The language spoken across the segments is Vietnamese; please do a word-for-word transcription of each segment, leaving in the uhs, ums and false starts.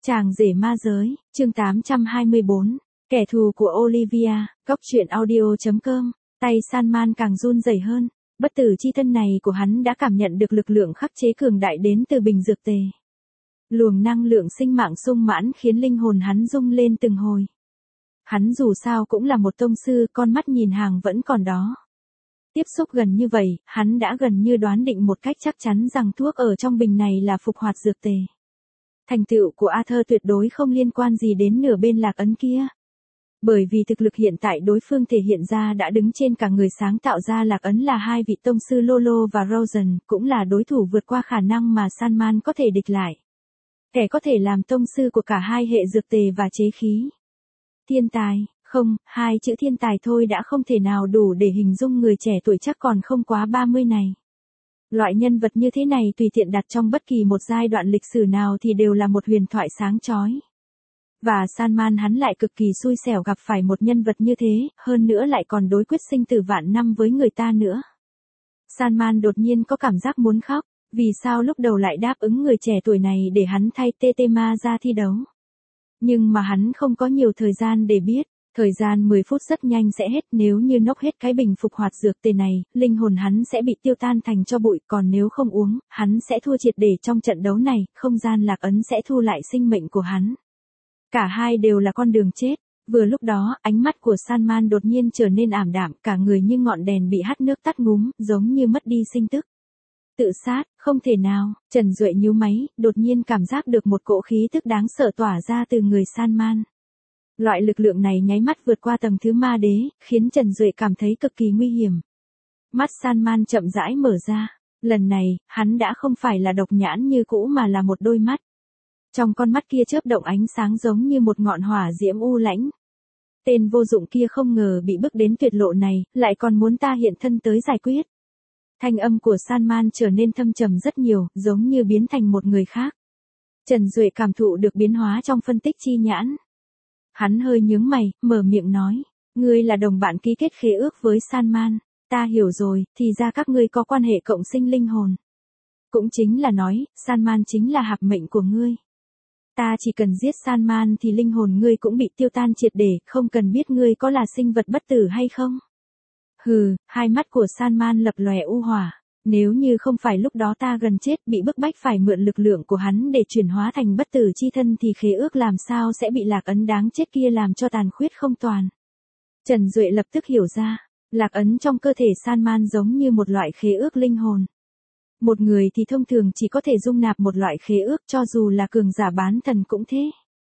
Chàng rể ma giới, chương tám trăm hai mươi bốn, kẻ thù của Olivia, góc truyện audio chấm com, tay Salman càng run rẩy hơn, bất tử chi thân này của hắn đã cảm nhận được lực lượng khắc chế cường đại đến từ bình dược tề. Luồng năng lượng sinh mạng sung mãn khiến linh hồn hắn rung lên từng hồi. Hắn dù sao cũng là một tông sư, con mắt nhìn hàng vẫn còn đó. Tiếp xúc gần như vậy, hắn đã gần như đoán định một cách chắc chắn rằng thuốc ở trong bình này là phục hoạt dược tề. Thành tựu của Arthur tuyệt đối không liên quan gì đến nửa bên lạc ấn kia. Bởi vì thực lực hiện tại đối phương thể hiện ra đã đứng trên cả người sáng tạo ra lạc ấn là hai vị tông sư Lolo và Rosen, cũng là đối thủ vượt qua khả năng mà Salman có thể địch lại. Kẻ có thể làm tông sư của cả hai hệ dược tề và chế khí. Thiên tài, không, hai chữ thiên tài thôi đã không thể nào đủ để hình dung người trẻ tuổi chắc còn không quá ba mươi này. Loại nhân vật như thế này tùy tiện đặt trong bất kỳ một giai đoạn lịch sử nào thì đều là một huyền thoại sáng chói. Và Salman hắn lại cực kỳ xui xẻo gặp phải một nhân vật như thế, hơn nữa lại còn đối quyết sinh tử vạn năm với người ta nữa. Salman đột nhiên có cảm giác muốn khóc, vì sao lúc đầu lại đáp ứng người trẻ tuổi này để hắn thay Tetema ra thi đấu. Nhưng mà hắn không có nhiều thời gian để biết. Thời gian mười phút rất nhanh sẽ hết, nếu như nốc hết cái bình phục hoạt dược tề này, linh hồn hắn sẽ bị tiêu tan thành tro bụi, còn nếu không uống, hắn sẽ thua triệt để trong trận đấu này, không gian lạc ấn sẽ thu lại sinh mệnh của hắn. Cả hai đều là con đường chết. Vừa lúc đó, ánh mắt của Salman đột nhiên trở nên ảm đạm, cả người như ngọn đèn bị hắt nước tắt ngúm, giống như mất đi sinh tức. Tự sát, không thể nào, Trần Duệ nhíu máy, đột nhiên cảm giác được một cỗ khí tức đáng sợ tỏa ra từ người Salman. Loại lực lượng này nháy mắt vượt qua tầng thứ ma đế, khiến Trần Duệ cảm thấy cực kỳ nguy hiểm. Mắt Salman chậm rãi mở ra, lần này, hắn đã không phải là độc nhãn như cũ mà là một đôi mắt. Trong con mắt kia chớp động ánh sáng giống như một ngọn hỏa diễm u lãnh. Tên vô dụng kia không ngờ bị bức đến tuyệt lộ này, lại còn muốn ta hiện thân tới giải quyết. Thanh âm của Salman trở nên thâm trầm rất nhiều, giống như biến thành một người khác. Trần Duệ cảm thụ được biến hóa trong phân tích chi nhãn. Hắn hơi nhướng mày, mở miệng nói, ngươi là đồng bạn ký kết khế ước với Salman, ta hiểu rồi, thì ra các ngươi có quan hệ cộng sinh linh hồn. Cũng chính là nói, Salman chính là hạp mệnh của ngươi. Ta chỉ cần giết Salman thì linh hồn ngươi cũng bị tiêu tan triệt để, không cần biết ngươi có là sinh vật bất tử hay không. Hừ, hai mắt của Salman lập lòe u hỏa. Nếu như không phải lúc đó ta gần chết bị bức bách phải mượn lực lượng của hắn để chuyển hóa thành bất tử chi thân thì khế ước làm sao sẽ bị lạc ấn đáng chết kia làm cho tàn khuyết không toàn. Trần Duệ lập tức hiểu ra, lạc ấn trong cơ thể Salman giống như một loại khế ước linh hồn. Một người thì thông thường chỉ có thể dung nạp một loại khế ước, cho dù là cường giả bán thần cũng thế.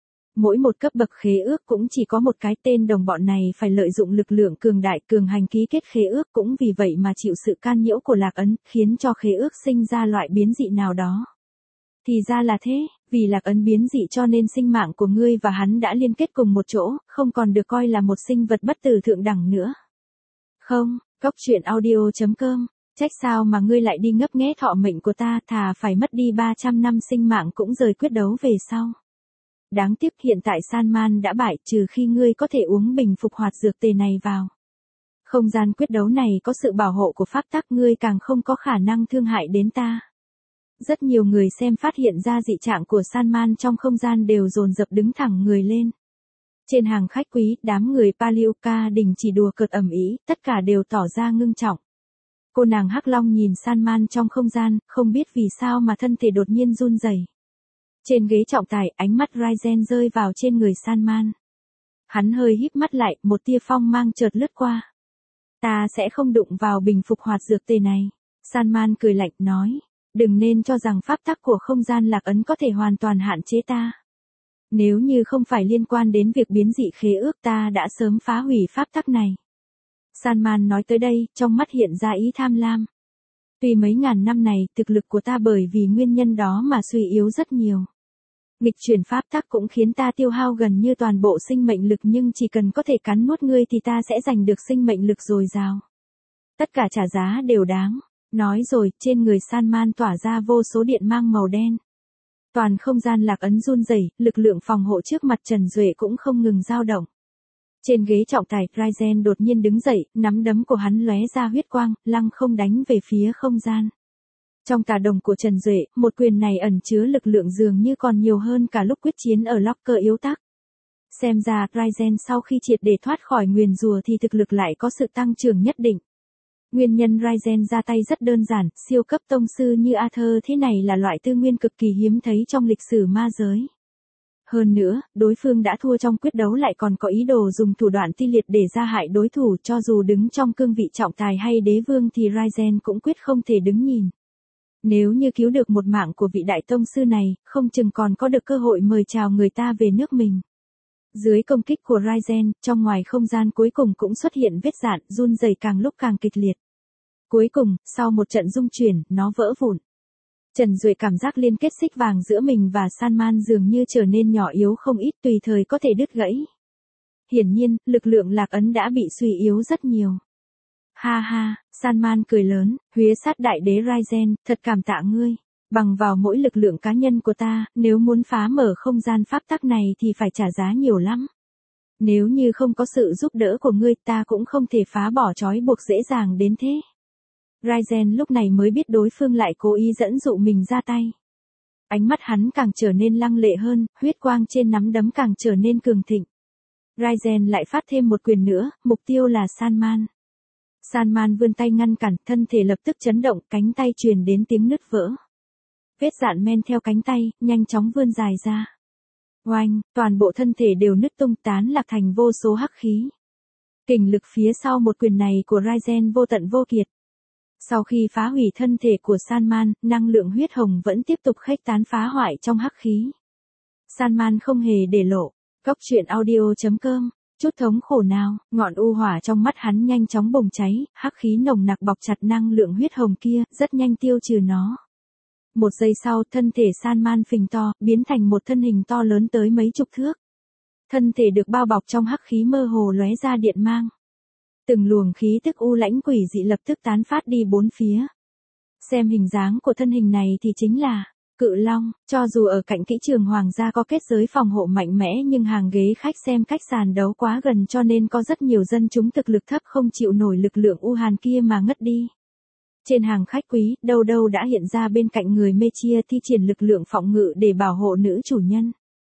Mỗi một cấp bậc khế ước cũng chỉ có một cái tên, đồng bọn này phải lợi dụng lực lượng cường đại cường hành ký kết khế ước, cũng vì vậy mà chịu sự can nhiễu của lạc ấn, khiến cho khế ước sinh ra loại biến dị nào đó. Thì ra là thế, vì lạc ấn biến dị cho nên sinh mạng của ngươi và hắn đã liên kết cùng một chỗ, không còn được coi là một sinh vật bất tử thượng đẳng nữa. Không, góc truyện audio chấm com, trách sao mà ngươi lại đi ngấp nghé thọ mệnh của ta, thà phải mất đi ba trăm năm sinh mạng cũng rời quyết đấu về sau. Đáng tiếc hiện tại Salman đã bại, trừ khi ngươi có thể uống bình phục hoạt dược tề này vào. Không gian quyết đấu này có sự bảo hộ của pháp tắc, ngươi càng không có khả năng thương hại đến ta. Rất nhiều người xem phát hiện ra dị trạng của Salman trong không gian đều dồn dập đứng thẳng người lên. Trên hàng khách quý, đám người Palioka đình chỉ đùa cợt ầm ĩ, tất cả đều tỏ ra ngưng trọng. Cô nàng Hắc Long nhìn Salman trong không gian, không biết vì sao mà thân thể đột nhiên run rẩy. Trên ghế trọng tài, ánh mắt Ryzen rơi vào trên người Salman. Hắn hơi híp mắt lại, một tia phong mang chợt lướt qua. Ta sẽ không đụng vào bình phục hoạt dược tề này. Salman cười lạnh, nói. Đừng nên cho rằng pháp tắc của không gian lạc ấn có thể hoàn toàn hạn chế ta. Nếu như không phải liên quan đến việc biến dị khế ước, ta đã sớm phá hủy pháp tắc này. Salman nói tới đây, trong mắt hiện ra ý tham lam. Tuy mấy ngàn năm này, thực lực của ta bởi vì nguyên nhân đó mà suy yếu rất nhiều. Nghịch chuyển pháp tắc cũng khiến ta tiêu hao gần như toàn bộ sinh mệnh lực, nhưng chỉ cần có thể cắn nuốt ngươi thì ta sẽ giành được sinh mệnh lực dồi dào. Tất cả trả giá đều đáng. Nói rồi, trên người Salman tỏa ra vô số điện mang màu đen. Toàn không gian lạc ấn run rẩy, lực lượng phòng hộ trước mặt Trần Duệ cũng không ngừng dao động. Trên ghế trọng tài, Ryzen đột nhiên đứng dậy, nắm đấm của hắn lóe ra huyết quang, lăng không đánh về phía không gian. Trong tà đồng của Trần Duệ, một quyền này ẩn chứa lực lượng dường như còn nhiều hơn cả lúc quyết chiến ở Locker yếu tắc. Xem ra, Ryzen sau khi triệt để thoát khỏi nguyền rùa thì thực lực lại có sự tăng trưởng nhất định. Nguyên nhân Ryzen ra tay rất đơn giản, siêu cấp tông sư như Arthur thế này là loại tư nguyên cực kỳ hiếm thấy trong lịch sử ma giới. Hơn nữa, đối phương đã thua trong quyết đấu lại còn có ý đồ dùng thủ đoạn ti liệt để ra hại đối thủ, cho dù đứng trong cương vị trọng tài hay đế vương thì Ryzen cũng quyết không thể đứng nhìn. Nếu như cứu được một mạng của vị đại tông sư này, không chừng còn có được cơ hội mời chào người ta về nước mình. Dưới công kích của Ryzen, trong ngoài không gian cuối cùng cũng xuất hiện vết rạn, run rẩy càng lúc càng kịch liệt. Cuối cùng, sau một trận rung chuyển, nó vỡ vụn. Trần Duệ cảm giác liên kết xích vàng giữa mình và Salman dường như trở nên nhỏ yếu không ít, tùy thời có thể đứt gãy. Hiển nhiên, lực lượng lạc ấn đã bị suy yếu rất nhiều. Ha ha, Salman cười lớn, huế sát đại đế Ryzen, thật cảm tạ ngươi. Bằng vào mỗi lực lượng cá nhân của ta, nếu muốn phá mở không gian pháp tắc này thì phải trả giá nhiều lắm. Nếu như không có sự giúp đỡ của ngươi ta cũng không thể phá bỏ trói buộc dễ dàng đến thế. Ryzen lúc này mới biết đối phương lại cố ý dẫn dụ mình ra tay. Ánh mắt hắn càng trở nên lăng lệ hơn, huyết quang trên nắm đấm càng trở nên cường thịnh. Ryzen lại phát thêm một quyền nữa, mục tiêu là Salman. Salman vươn tay ngăn cản, thân thể lập tức chấn động, cánh tay truyền đến tiếng nứt vỡ. Vết rạn men theo cánh tay, nhanh chóng vươn dài ra. Oanh, toàn bộ thân thể đều nứt tung tán lạc thành vô số hắc khí. Kình lực phía sau một quyền này của Ryzen vô tận vô kiệt. Sau khi phá hủy thân thể của Salman, năng lượng huyết hồng vẫn tiếp tục khuếch tán phá hoại trong hắc khí. Salman không hề để lộ. Cốc truyện audio chấm com. Chút thống khổ nào, ngọn u hỏa trong mắt hắn nhanh chóng bùng cháy, hắc khí nồng nặc bọc chặt năng lượng huyết hồng kia, rất nhanh tiêu trừ nó. Một giây sau, thân thể Salman phình to, biến thành một thân hình to lớn tới mấy chục thước. Thân thể được bao bọc trong hắc khí mơ hồ lóe ra điện mang. Từng luồng khí tức u lãnh quỷ dị lập tức tán phát đi bốn phía. Xem hình dáng của thân hình này thì chính là Cự Long. Cho dù ở cạnh kỹ trường hoàng gia có kết giới phòng hộ mạnh mẽ nhưng hàng ghế khách xem cách sàn đấu quá gần cho nên có rất nhiều dân chúng thực lực thấp không chịu nổi lực lượng u hàn kia mà ngất đi. Trên hàng khách quý, đâu đâu đã hiện ra bên cạnh người Mechia thi triển lực lượng phòng ngự để bảo hộ nữ chủ nhân.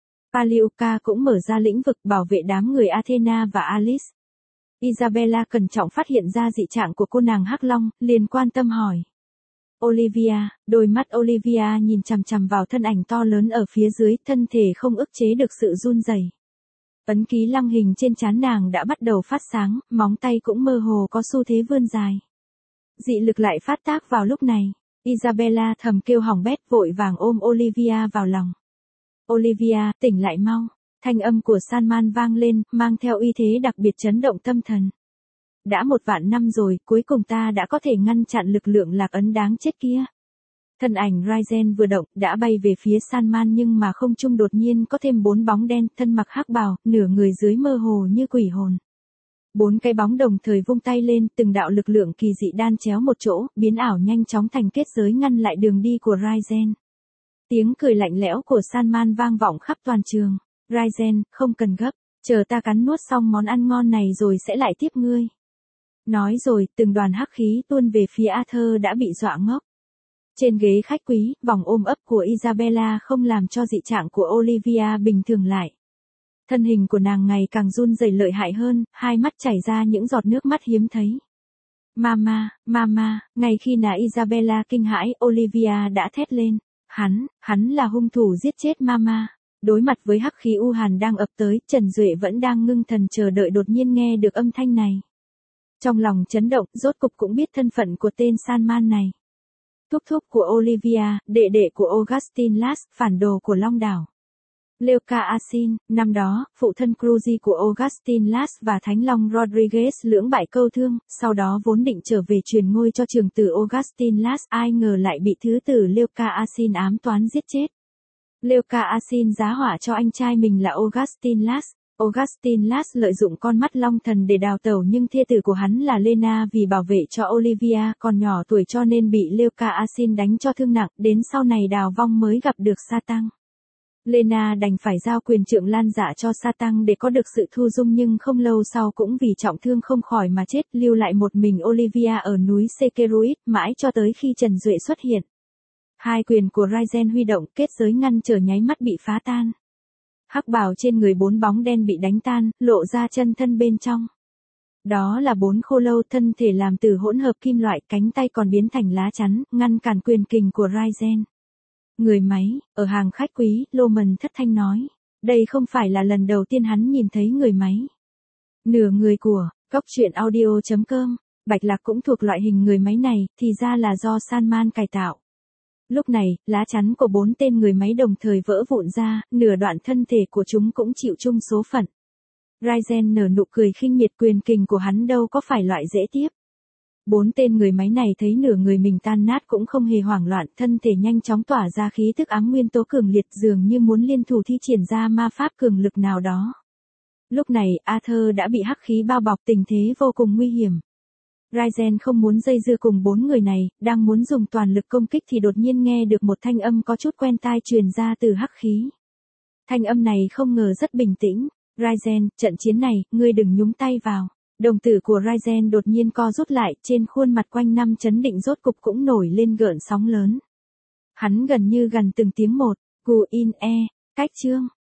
Palioka cũng mở ra lĩnh vực bảo vệ đám người Athena và Alice. Isabella cẩn trọng phát hiện ra dị trạng của cô nàng Hắc Long, liền quan tâm hỏi. Olivia, đôi mắt Olivia nhìn chằm chằm vào thân ảnh to lớn ở phía dưới, thân thể không ức chế được sự run rẩy. Ấn ký lăng hình trên trán nàng đã bắt đầu phát sáng, móng tay cũng mơ hồ có xu thế vươn dài. Dị lực lại phát tác vào lúc này. Isabella thầm kêu hỏng bét, vội vàng ôm Olivia vào lòng. Olivia, tỉnh lại mau. Thanh âm của Salman vang lên, mang theo uy thế đặc biệt chấn động tâm thần. Đã một vạn năm rồi, cuối cùng ta đã có thể ngăn chặn lực lượng lạc ấn đáng chết kia. Thân ảnh Ryzen vừa động, đã bay về phía Salman nhưng mà không trung đột nhiên có thêm bốn bóng đen, thân mặc hắc bào, nửa người dưới mơ hồ như quỷ hồn. Bốn cái bóng đồng thời vung tay lên, từng đạo lực lượng kỳ dị đan chéo một chỗ, biến ảo nhanh chóng thành kết giới ngăn lại đường đi của Ryzen. Tiếng cười lạnh lẽo của Salman vang vọng khắp toàn trường. Ryzen, không cần gấp, chờ ta cắn nuốt xong món ăn ngon này rồi sẽ lại tiếp ngươi. Nói rồi, từng đoàn hắc khí tuôn về phía Arthur đã bị dọa ngốc. Trên ghế khách quý, vòng ôm ấp của Isabella không làm cho dị trạng của Olivia bình thường lại. Thân hình của nàng ngày càng run rẩy lợi hại hơn, hai mắt chảy ra những giọt nước mắt hiếm thấy. Mama, mama, ngay khi nào Isabella kinh hãi, Olivia đã thét lên. Hắn, hắn là hung thủ giết chết mama. Đối mặt với hắc khí u hàn đang ập tới, Trần Duệ vẫn đang ngưng thần chờ đợi, đột nhiên nghe được âm thanh này. Trong lòng chấn động, rốt cục cũng biết thân phận của tên Salman này. Thúc thúc của Olivia, đệ đệ của Augustin Lass, phản đồ của Long Đảo. Leuca Asin, năm đó, phụ thân Cruzy của Augustin Lass và Thánh Long Rodriguez lưỡng bại câu thương, sau đó vốn định trở về truyền ngôi cho trường tử Augustin Lass, ai ngờ lại bị thứ tử Leuca Asin ám toán giết chết. Leuca Asin giá họa cho anh trai mình là Augustin Lass. Augustin Lass lợi dụng con mắt long thần để đào tẩu nhưng thê tử của hắn là Lena vì bảo vệ cho Olivia còn nhỏ tuổi cho nên bị Leuca Asin đánh cho thương nặng, đến sau này đào vong mới gặp được Satan. Lena đành phải giao quyền trượng lan dạ cho Satan để có được sự thu dung nhưng không lâu sau cũng vì trọng thương không khỏi mà chết, lưu lại một mình Olivia ở núi Sekeruit, mãi cho tới khi Trần Duệ xuất hiện. Hai quyền của Ryzen huy động, kết giới ngăn trở nháy mắt bị phá tan. Hắc bào trên người bốn bóng đen bị đánh tan, lộ ra chân thân bên trong. Đó là bốn khô lâu thân thể làm từ hỗn hợp kim loại, cánh tay còn biến thành lá chắn, ngăn cản quyền kình của Ryzen. Người máy, ở hàng khách quý, Loman thất thanh nói. Đây không phải là lần đầu tiên hắn nhìn thấy người máy. Nửa người của, góc truyện audio chấm com, Bạch Lạc cũng thuộc loại hình người máy này, thì ra là do Salman cải tạo. Lúc này, lá chắn của bốn tên người máy đồng thời vỡ vụn ra, nửa đoạn thân thể của chúng cũng chịu chung số phận. Ryzen nở nụ cười khinh miệt, quyền kình của hắn đâu có phải loại dễ tiếp. Bốn tên người máy này thấy nửa người mình tan nát cũng không hề hoảng loạn, thân thể nhanh chóng tỏa ra khí tức ám nguyên tố cường liệt, dường như muốn liên thủ thi triển ra ma pháp cường lực nào đó. Lúc này, Arthur đã bị hắc khí bao bọc, tình thế vô cùng nguy hiểm. Ryzen không muốn dây dưa cùng bốn người này, đang muốn dùng toàn lực công kích thì đột nhiên nghe được một thanh âm có chút quen tai truyền ra từ hắc khí. Thanh âm này không ngờ rất bình tĩnh. Ryzen, trận chiến này, ngươi đừng nhúng tay vào. Đồng tử của Ryzen đột nhiên co rút lại, trên khuôn mặt quanh năm chấn định rốt cục cũng nổi lên gợn sóng lớn. Hắn gần như gần từng tiếng một, Gu in e, cách chương.